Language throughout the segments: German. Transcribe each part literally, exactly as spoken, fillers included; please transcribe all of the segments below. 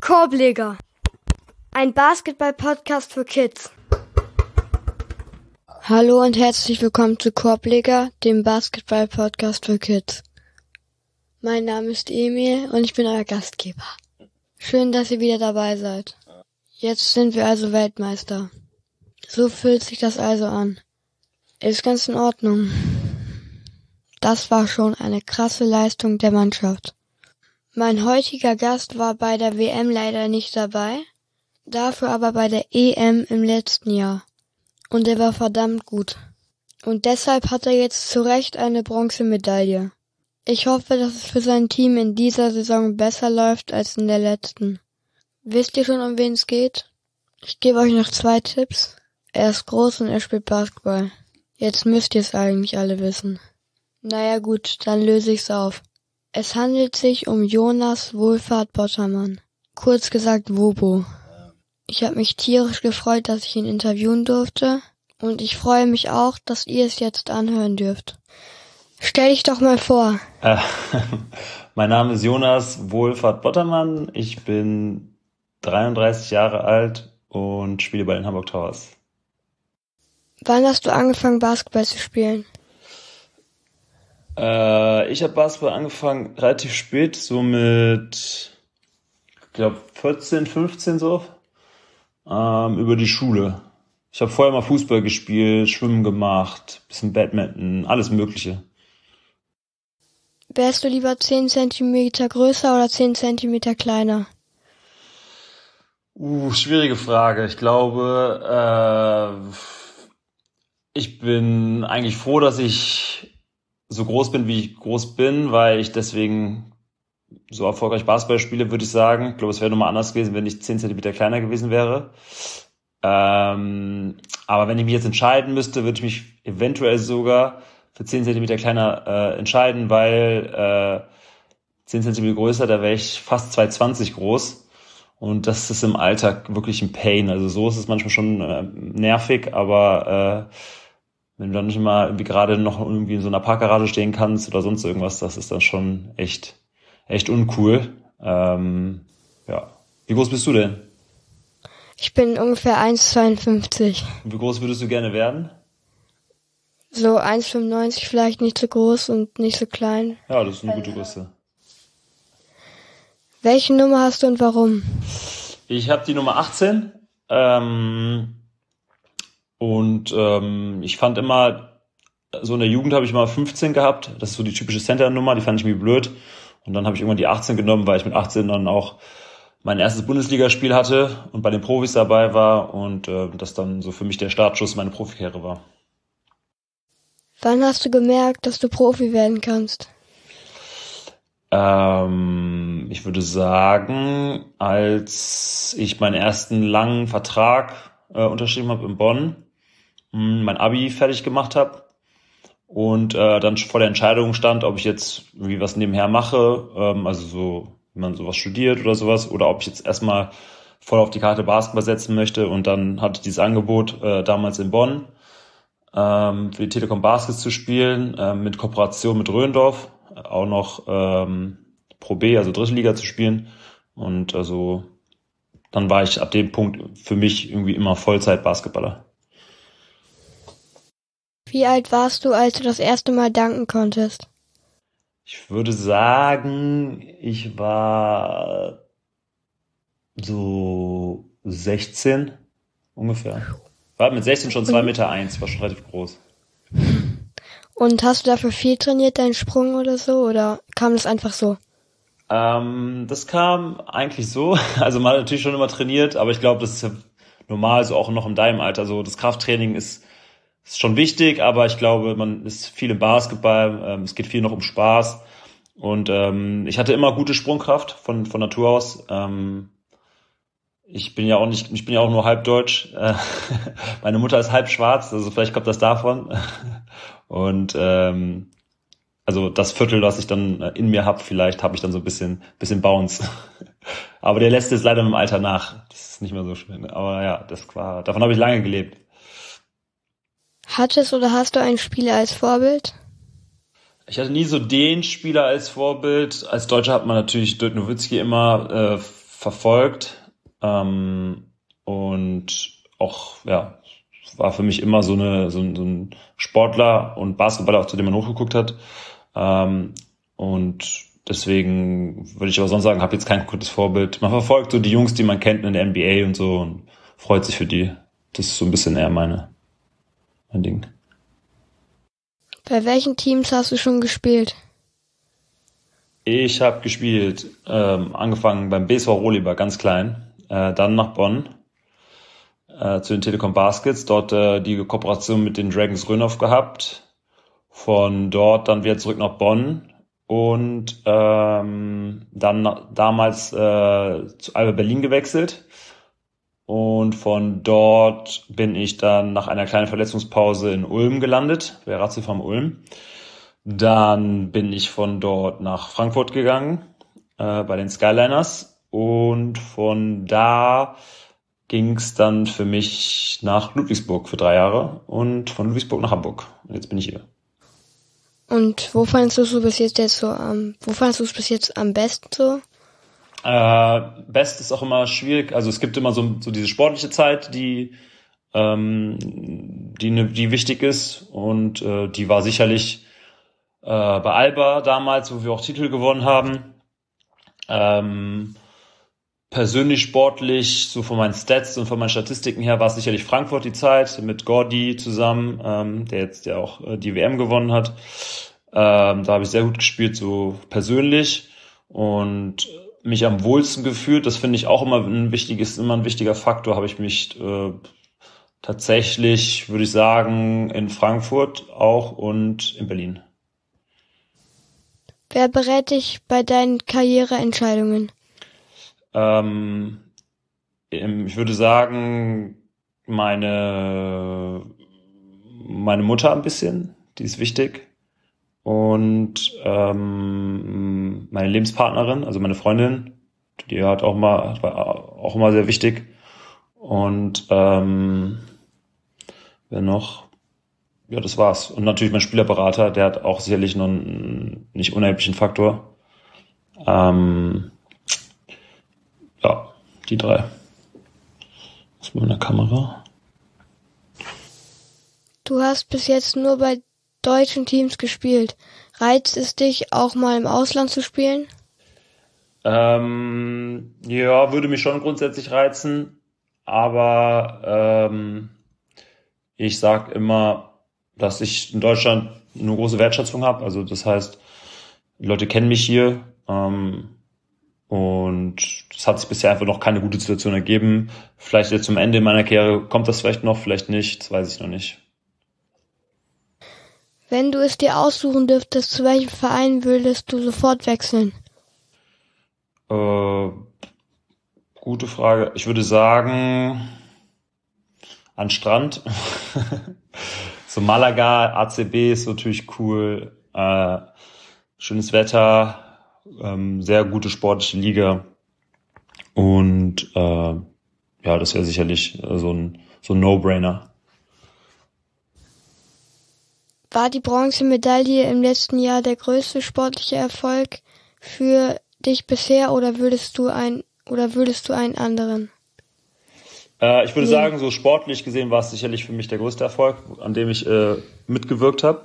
Korbleger, ein Basketball-Podcast für Kids. Hallo und herzlich willkommen zu Korbleger, dem Basketball-Podcast für Kids. Mein Name ist Emil und ich bin euer Gastgeber. Schön, dass ihr wieder dabei seid. Jetzt sind wir also Weltmeister. So fühlt sich das also an. Ist ganz in Ordnung. Das war schon eine krasse Leistung der Mannschaft. Mein heutiger Gast war bei der W M leider nicht dabei, dafür aber bei der E M im letzten Jahr. Und er war verdammt gut. Und deshalb hat er jetzt zu Recht eine Bronzemedaille. Ich hoffe, dass es für sein Team in dieser Saison besser läuft als in der letzten. Wisst ihr schon, um wen es geht? Ich gebe euch noch zwei Tipps. Er ist groß und er spielt Basketball. Jetzt müsst ihr es eigentlich alle wissen. Naja gut, dann löse ich's auf. Es handelt sich um Jonas Wohlfahrt Bottermann, kurz gesagt Wobo. Ich habe mich tierisch gefreut, dass ich ihn interviewen durfte und ich freue mich auch, dass ihr es jetzt anhören dürft. Stell dich doch mal vor. Äh, mein Name ist Jonas Wohlfahrt Bottermann, ich bin dreiunddreißig Jahre alt und spiele bei den Hamburg Towers. Wann hast du angefangen, Basketball zu spielen? Äh, ich habe Basketball angefangen relativ spät, so mit, ich glaube, vierzehn, fünfzehn so, ähm, über die Schule. Ich habe vorher mal Fußball gespielt, Schwimmen gemacht, bisschen Badminton, alles Mögliche. Wärst du lieber zehn Zentimeter größer oder zehn Zentimeter kleiner? Uh, schwierige Frage. Ich glaube, äh, ich bin eigentlich froh, dass ich so groß bin, wie ich groß bin, weil ich deswegen so erfolgreich Basketball spiele, würde ich sagen. Ich glaube, es wäre nochmal anders gewesen, wenn ich zehn Zentimeter kleiner gewesen wäre. Ähm, aber wenn ich mich jetzt entscheiden müsste, würde ich mich eventuell sogar für zehn Zentimeter kleiner äh, entscheiden, weil äh, zehn Zentimeter größer, da wäre ich fast zwei Komma zwanzig groß. Und das ist im Alltag wirklich ein Pain. Also so ist es manchmal schon äh, nervig, aber äh, wenn du dann nicht mal irgendwie gerade noch irgendwie in so einer Parkgarage stehen kannst oder sonst irgendwas, das ist dann schon echt, echt uncool. Ähm, ja. Wie groß bist du denn? Ich bin ungefähr eins Komma zweiundfünfzig. Und wie groß würdest du gerne werden? So eins Komma fünfundneunzig, vielleicht nicht so groß und nicht so klein. Ja, das ist eine gute Größe. Welche Nummer hast du und warum? Ich habe die Nummer achtzehn. Ähm, und ähm, ich fand immer, so in der Jugend habe ich mal fünfzehn gehabt. Das ist so die typische Center-Nummer, die fand ich irgendwie blöd. Und dann habe ich irgendwann die achtzehn genommen, weil ich mit achtzehn dann auch mein erstes Bundesligaspiel hatte und bei den Profis dabei war und äh, das dann so für mich der Startschuss meine Profikarriere war. Wann hast du gemerkt, dass du Profi werden kannst? Ähm, ich würde sagen, als ich meinen ersten langen Vertrag äh, unterschrieben habe in Bonn, mh, mein Abi fertig gemacht habe und äh, dann vor der Entscheidung stand, ob ich jetzt irgendwie was nebenher mache, ähm, also so, wie man sowas studiert oder sowas, oder ob ich jetzt erstmal voll auf die Karte Basketball setzen möchte. Und dann hatte ich dieses Angebot äh, damals in Bonn, ähm, für die Telekom Baskets zu spielen, äh, mit Kooperation mit Röndorf, auch noch ähm, Pro B, also dritte Liga zu spielen. Und also dann war ich ab dem Punkt für mich irgendwie immer Vollzeit-Basketballer. Wie alt warst du, als du das erste Mal danken konntest? Ich würde sagen, ich war so sechzehn ungefähr. War mit sechzehn schon zwei Meter eins, war schon relativ groß. Und hast du dafür viel trainiert, deinen Sprung oder so? Oder kam das einfach so? Ähm, das kam eigentlich so. Also man hat natürlich schon immer trainiert, aber ich glaube, das ist ja normal, so auch noch in deinem Alter. So das Krafttraining ist, ist schon wichtig, aber ich glaube, man ist viel im Basketball. Ähm, es geht viel noch um Spaß. Und ähm, ich hatte immer gute Sprungkraft von von Natur aus. Ähm, ich bin ja auch nicht, ich bin ja auch nur halb deutsch. Äh, meine Mutter ist halb schwarz, also vielleicht kommt das davon. Und ähm, also das Viertel, was ich dann in mir habe, vielleicht habe ich dann so ein bisschen bisschen Bounce. Aber der lässt jetzt leider mit dem Alter nach. Das ist nicht mehr so schön. Aber ja, das war, davon habe ich lange gelebt. Hattest oder hast du einen Spieler als Vorbild? Ich hatte nie so den Spieler als Vorbild. Als Deutscher hat man natürlich Dirk Nowitzki immer äh, verfolgt ähm, und auch, ja, war für mich immer so, eine, so, ein, so ein Sportler und Basketballer, auch zu dem man hochgeguckt hat. Ähm, und deswegen würde ich aber sonst sagen, habe jetzt kein gutes Vorbild. Man verfolgt so die Jungs, die man kennt in der N B A und so und freut sich für die. Das ist so ein bisschen eher meine, mein Ding. Bei welchen Teams hast du schon gespielt? Ich habe gespielt, ähm, angefangen beim B S V Rohliber, ganz klein, äh, dann nach Bonn, äh, zu den Telekom Baskets, dort äh, die Kooperation mit den Dragons Rönhoff gehabt, von dort dann wieder zurück nach Bonn und ähm, dann na- damals äh, zu Alba Berlin gewechselt und von dort bin ich dann nach einer kleinen Verletzungspause in Ulm gelandet, bei Ratiofarm Ulm. Dann bin ich von dort nach Frankfurt gegangen, äh, bei den Skyliners. Und von da ging es dann für mich nach Ludwigsburg für drei Jahre und von Ludwigsburg nach Hamburg. Und jetzt bin ich hier. Und wo fandest du es bis jetzt, jetzt so am, wo fandest du es bis jetzt am besten so? Äh, Best ist auch immer schwierig. Also es gibt immer so, so diese sportliche Zeit, die, ähm, die, ne, die wichtig ist. Und äh, die war sicherlich äh, bei Alba damals, wo wir auch Titel gewonnen haben. Ähm, persönlich sportlich, so von meinen Stats und von meinen Statistiken her, war es sicherlich Frankfurt die Zeit mit Gordy zusammen, ähm, der jetzt ja auch äh, die W M gewonnen hat. Ähm, da habe ich sehr gut gespielt, so persönlich und mich am wohlsten gefühlt. Das finde ich auch immer ein wichtiges, immer ein wichtiger Faktor. Habe ich mich äh, tatsächlich, würde ich sagen, in Frankfurt auch und in Berlin. Wer berät dich bei deinen Karriereentscheidungen? Ähm, ich würde sagen, meine, meine Mutter ein bisschen, die ist wichtig. Und ähm, meine Lebenspartnerin, also meine Freundin, die hat auch mal, war auch immer sehr wichtig. Und ähm, wer noch? Ja, das war's. Und natürlich mein Spielerberater, der hat auch sicherlich noch einen nicht unerheblichen Faktor. Ähm, ja, die drei. Was mit meiner Kamera? Du hast bis jetzt nur bei deutschen Teams gespielt. Reizt es dich, auch mal im Ausland zu spielen? Ähm, ja, würde mich schon grundsätzlich reizen, aber ähm, ich sag immer, dass ich in Deutschland eine große Wertschätzung habe. Also das heißt, die Leute kennen mich hier ähm, und es hat sich bisher einfach noch keine gute Situation ergeben. Vielleicht jetzt zum Ende meiner Karriere kommt das vielleicht noch, vielleicht nicht, das weiß ich noch nicht. Wenn du es dir aussuchen dürftest, zu welchem Verein würdest du sofort wechseln? Äh, gute Frage. Ich würde sagen, an Strand. So Malaga, A C B ist natürlich cool. Äh, schönes Wetter, ähm, sehr gute sportliche Liga. Und äh, ja, das wäre sicherlich äh, so ein, so ein No-Brainer. War die Bronzemedaille im letzten Jahr der größte sportliche Erfolg für dich bisher oder würdest du ein oder würdest du einen anderen? Äh, ich würde Nee. sagen, so sportlich gesehen war es sicherlich für mich der größte Erfolg, an dem ich äh, mitgewirkt habe.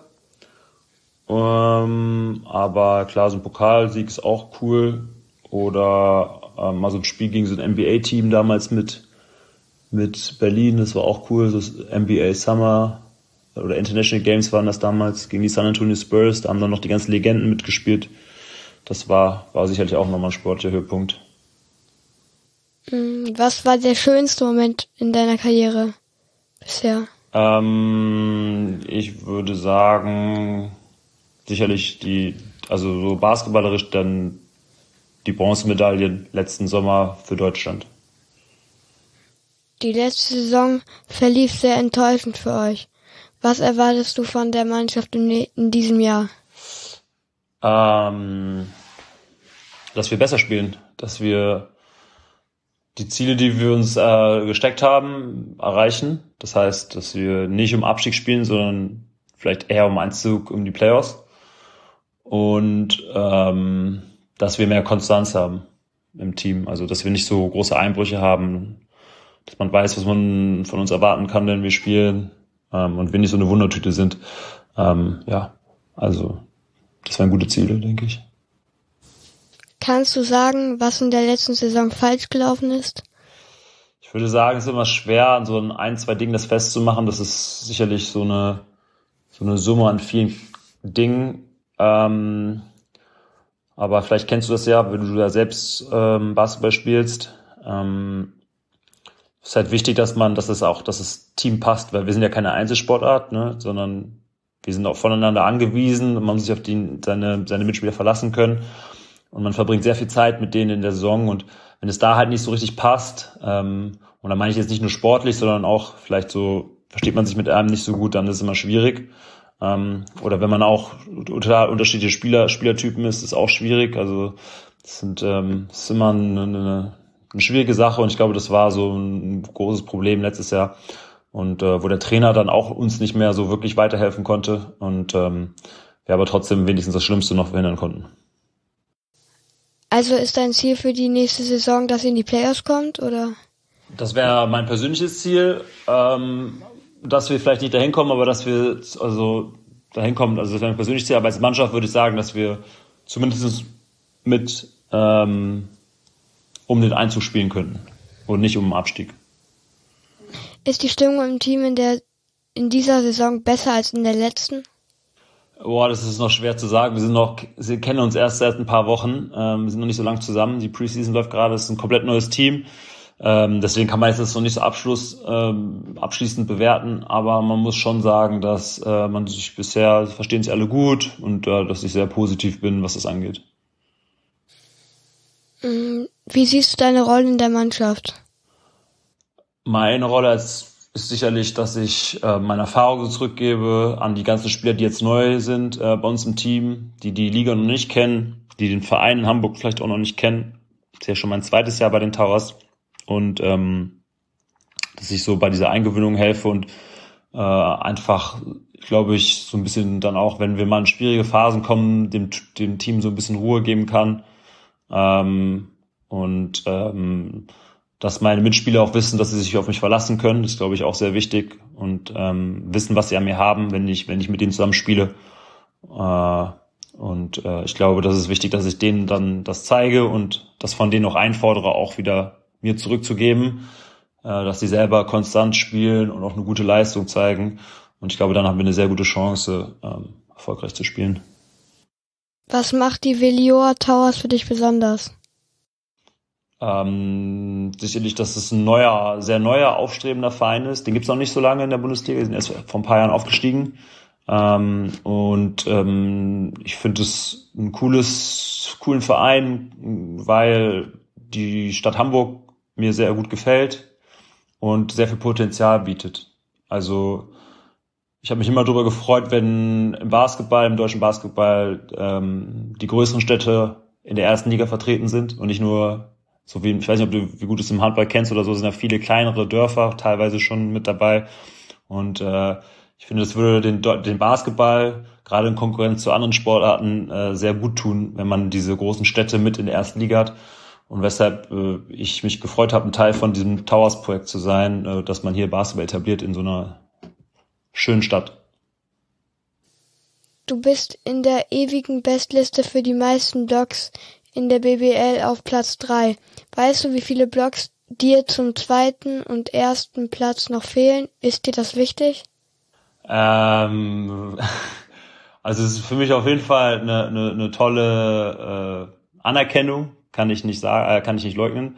Ähm, aber klar, so ein Pokalsieg ist auch cool. Oder ähm, mal so ein Spiel gegen so ein N B A-Team damals mit, mit Berlin, das war auch cool. So das N B A Summer oder International Games waren das damals gegen die San Antonio Spurs. Da haben dann noch die ganzen Legenden mitgespielt. Das war, war sicherlich auch nochmal ein sportlicher Höhepunkt. Was war der schönste Moment in deiner Karriere bisher? Ähm, ich würde sagen, sicherlich die, also so basketballerisch dann die Bronzemedaille letzten Sommer für Deutschland. Die letzte Saison verlief sehr enttäuschend für euch. Was erwartest du von der Mannschaft in, in diesem Jahr? Ähm, dass wir besser spielen, dass wir die Ziele, die wir uns äh, gesteckt haben, erreichen. Das heißt, dass wir nicht um Abstieg spielen, sondern vielleicht eher um Einzug um die Playoffs. Und ähm, dass wir mehr Konstanz haben. im Team. Also, dass wir nicht so große Einbrüche haben, dass man weiß, was man von uns erwarten kann, wenn wir spielen, ähm, und wir nicht so eine Wundertüte sind. Ähm, ja, also das wären gute Ziele, denke ich. Kannst du sagen, was in der letzten Saison falsch gelaufen ist? Ich würde sagen, es ist immer schwer, an so ein, zwei Dingen das festzumachen. Das ist sicherlich so eine, so eine Summe an vielen Dingen. Ähm, aber vielleicht kennst du das ja, wenn du da selbst ähm, Basketball spielst. Ähm, es ist halt wichtig, dass man, dass es auch, dass das Team passt, weil wir sind ja keine Einzelsportart, ne, sondern wir sind auch voneinander angewiesen und man muss sich auf die, seine, seine Mitspieler verlassen können. Und man verbringt sehr viel Zeit mit denen in der Saison. Und wenn es da halt nicht so richtig passt, ähm, und da meine ich jetzt nicht nur sportlich, sondern auch vielleicht so, versteht man sich mit einem nicht so gut, dann ist es immer schwierig. Ähm, oder wenn man auch total unterschiedliche Spieler, Spielertypen ist, ist auch schwierig. Also das sind, ähm, das ist immer eine, eine, eine schwierige Sache und ich glaube, das war so ein großes Problem letztes Jahr. Und äh, wo der Trainer dann auch uns nicht mehr so wirklich weiterhelfen konnte und ähm, wir aber trotzdem wenigstens das Schlimmste noch verhindern konnten. Also ist dein Ziel für die nächste Saison, dass ihr in die Playoffs kommt, oder? Das wäre mein persönliches Ziel, ähm, dass wir vielleicht nicht dahin kommen, aber dass wir also dahin kommen, also das wäre mein persönliches Ziel, aber als Mannschaft würde ich sagen, dass wir zumindest mit ähm, um den Einzug spielen könnten und nicht um den Abstieg. Ist die Stimmung im Team in der in dieser Saison besser als in der letzten? Boah, das ist noch schwer zu sagen. Wir sind noch, wir kennen uns erst seit ein paar Wochen. Ähm, wir sind noch nicht so lange zusammen. Die Preseason läuft gerade. Es ist ein komplett neues Team. Ähm, deswegen kann man jetzt das noch nicht so Abschluss, ähm, abschließend bewerten. Aber man muss schon sagen, dass äh, man sich bisher verstehen sich alle gut und äh, dass ich sehr positiv bin, was das angeht. Wie siehst du deine Rolle in der Mannschaft? Meine Rolle als ist sicherlich, dass ich äh, meine Erfahrungen zurückgebe an die ganzen Spieler, die jetzt neu sind äh, bei uns im Team, die die Liga noch nicht kennen, die den Verein in Hamburg vielleicht auch noch nicht kennen. Das ist ja schon mein zweites Jahr bei den Towers. Und ähm, dass ich so bei dieser Eingewöhnung helfe und äh, einfach, glaube ich, so ein bisschen dann auch, wenn wir mal in schwierige Phasen kommen, dem, dem Team so ein bisschen Ruhe geben kann. Ähm, und ähm, dass meine Mitspieler auch wissen, dass sie sich auf mich verlassen können. Das ist, glaube ich, auch sehr wichtig. Und ähm, wissen, was sie an mir haben, wenn ich, wenn ich mit denen zusammen spiele. Äh, und äh, ich glaube, das ist wichtig, dass ich denen dann das zeige und das von denen auch einfordere, auch wieder mir zurückzugeben, äh, dass sie selber konstant spielen und auch eine gute Leistung zeigen. Und ich glaube, dann haben wir eine sehr gute Chance, ähm, erfolgreich zu spielen. Was macht die Velioa Towers für dich besonders? Ähm, sicherlich, dass es ein neuer, sehr neuer, aufstrebender Verein ist. Den gibt's noch nicht so lange in der Bundesliga. Die sind erst vor ein paar Jahren aufgestiegen. Ähm, und ähm, ich finde es ein cooles, coolen Verein, weil die Stadt Hamburg mir sehr gut gefällt und sehr viel Potenzial bietet. Also ich habe mich immer darüber gefreut, wenn im Basketball, im deutschen Basketball ähm, die größeren Städte in der ersten Liga vertreten sind und nicht nur so wie, ich weiß nicht, ob du, wie gut du es im Handball kennst oder so, sind ja viele kleinere Dörfer teilweise schon mit dabei. Und äh, ich finde, das würde den, den Basketball, gerade in Konkurrenz zu anderen Sportarten, äh, sehr gut tun, wenn man diese großen Städte mit in der ersten Liga hat. Und weshalb äh, ich mich gefreut habe, ein Teil von diesem Towers-Projekt zu sein, äh, dass man hier Basketball etabliert in so einer schönen Stadt. Du bist in der ewigen Bestliste für die meisten Blocks in der B B L auf Platz drei. Weißt du, wie viele Blocks dir zum zweiten und ersten Platz noch fehlen? Ist dir das wichtig? Ähm, also es ist für mich auf jeden Fall eine, eine, eine tolle äh, Anerkennung, kann ich nicht sagen, äh, kann ich nicht leugnen.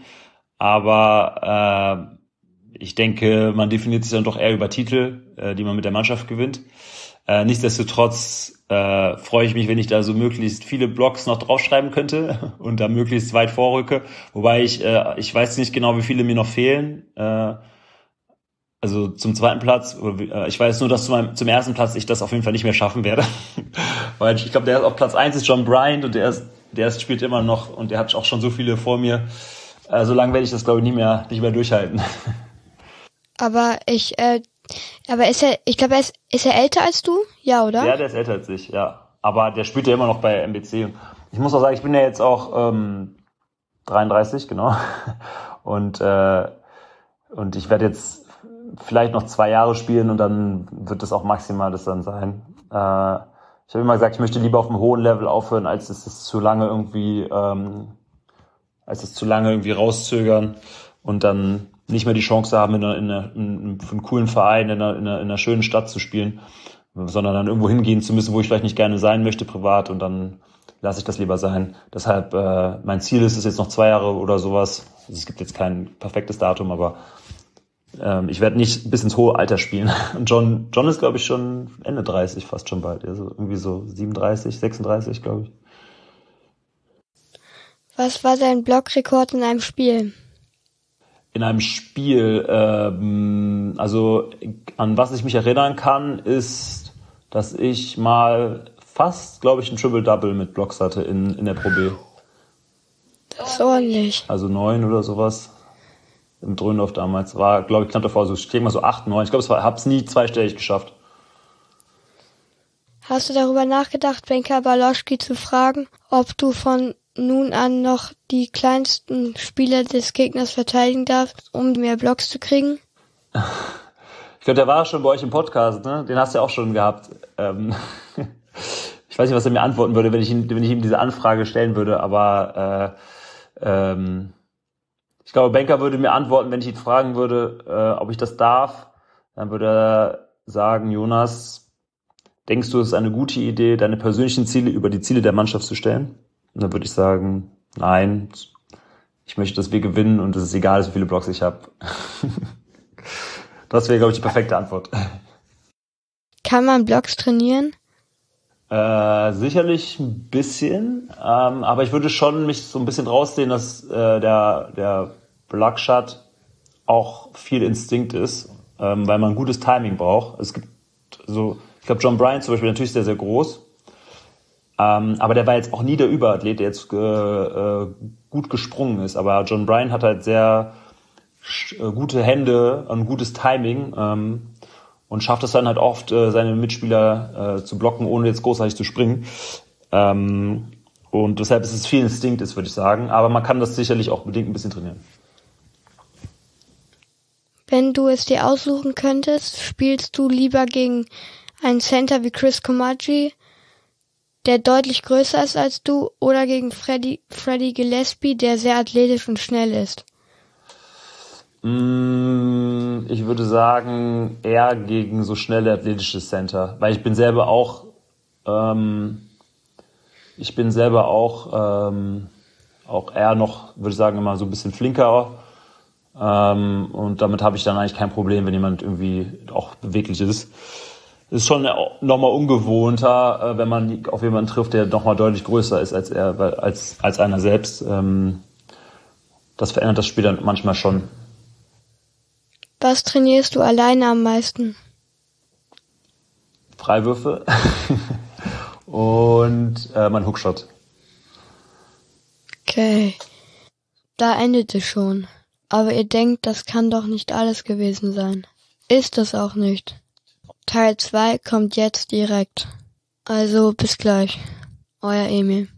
Aber äh, ich denke, man definiert sich dann doch eher über Titel, äh, die man mit der Mannschaft gewinnt. Äh, nichtsdestotrotz äh, freue ich mich, wenn ich da so möglichst viele Blocks noch draufschreiben könnte und da möglichst weit vorrücke. Wobei ich äh, ich weiß nicht genau, wie viele mir noch fehlen. Äh, also zum zweiten Platz. Äh, ich weiß nur, dass zum, zum ersten Platz ich das auf jeden Fall nicht mehr schaffen werde. Weil ich, ich glaube, der ist auf Platz eins ist John Bryant und der ist, der ist, spielt immer noch und der hat auch schon so viele vor mir. Äh, so lange werde ich das, glaube ich, nie mehr, nicht mehr durchhalten. Aber ich äh, Aber ist er, ich glaube, er ist, ist er älter als du? Ja, oder? Ja, der ist älter als ich, ja. Aber der spielt ja immer noch bei M B C. Ich muss auch sagen, ich bin ja jetzt auch, ähm, dreiunddreißig, genau. Und, äh, und ich werde jetzt vielleicht noch zwei Jahre spielen und dann wird das auch maximal das dann sein. Äh, ich habe immer gesagt, ich möchte lieber auf einem hohen Level aufhören, als es ist zu lange irgendwie, ähm, als es zu lange irgendwie rauszögern und dann nicht mehr die Chance haben, in einer, in einer, in, für einen coolen Verein, in einer, in einer, in einer schönen Stadt zu spielen, sondern dann irgendwo hingehen zu müssen, wo ich vielleicht nicht gerne sein möchte privat, und dann lasse ich das lieber sein. Deshalb, äh, mein Ziel ist es jetzt noch zwei Jahre oder sowas. Also es gibt jetzt kein perfektes Datum, aber ähm, ich werde nicht bis ins hohe Alter spielen. Und John, John ist, glaube ich, schon Ende dreißig, fast schon bald. Also irgendwie so siebenunddreißig, sechsunddreißig, glaube ich. Was war dein Blockrekord in einem Spiel? In einem Spiel, ähm, also an was ich mich erinnern kann, ist, dass ich mal fast, glaube ich, ein Triple-Double mit Blocks hatte in, in der Pro B. Das ist ordentlich. Also neun oder sowas. Im Dröndorf damals. War, glaube ich, knapp davor. So, ich denke mal so acht, neun. Ich glaube, ich habe es nie zweistellig geschafft. Hast du darüber nachgedacht, Benka Baloschki zu fragen, ob du von nun an noch die kleinsten Spieler des Gegners verteidigen darfst, um mehr Blocks zu kriegen? Ich glaube, der war schon bei euch im Podcast, ne? Den hast du ja auch schon gehabt. Ähm Ich weiß nicht, was er mir antworten würde, wenn ich, ihn, wenn ich ihm diese Anfrage stellen würde, aber äh, ähm, ich glaube, Benka würde mir antworten, wenn ich ihn fragen würde, äh, ob ich das darf. Dann würde er sagen, Jonas, denkst du, es ist eine gute Idee, deine persönlichen Ziele über die Ziele der Mannschaft zu stellen? Und dann würde ich sagen, nein, ich möchte, dass wir gewinnen und es ist egal, wie viele Blocks ich habe. Das wäre, glaube ich, die perfekte Antwort. Kann man Blocks trainieren? Äh, sicherlich ein bisschen, ähm, aber ich würde schon mich so ein bisschen rausnehmen, dass äh, der der Blockshot auch viel Instinkt ist, ähm, weil man ein gutes Timing braucht. Es gibt so, ich glaube, John Bryant zum Beispiel natürlich sehr, sehr groß, ähm, aber der war jetzt auch nie der Überathlet, der jetzt äh, äh, gut gesprungen ist. Aber John Bryant hat halt sehr äh, gute Hände, ein gutes Timing, ähm, und schafft es dann halt oft, äh, seine Mitspieler äh, zu blocken, ohne jetzt großartig zu springen. Ähm, und deshalb ist es viel Instinkt, ist, würde ich sagen. Aber man kann das sicherlich auch bedingt ein bisschen trainieren. Wenn du es dir aussuchen könntest, spielst du lieber gegen einen Center wie Chris Komaji, der deutlich größer ist als du, oder gegen Freddy, Freddy Gillespie, der sehr athletisch und schnell ist? Ich würde sagen, eher gegen so schnelle athletische Center, weil ich bin selber auch, ähm, ich bin selber auch, ähm, auch eher noch, würde ich sagen, immer so ein bisschen flinker, ähm, und damit habe ich dann eigentlich kein Problem, wenn jemand irgendwie auch beweglich ist. Es ist schon nochmal ungewohnter, wenn man auf jemanden trifft, der nochmal deutlich größer ist als er, als als einer selbst. Ähm, das verändert das Spiel dann manchmal schon. Was trainierst du alleine am meisten? Freiwürfe und äh, mein Hookshot. Okay, da endet es schon. Aber ihr denkt, das kann doch nicht alles gewesen sein. Ist es auch nicht. Teil zwei kommt jetzt direkt. Also bis gleich. Euer Emil.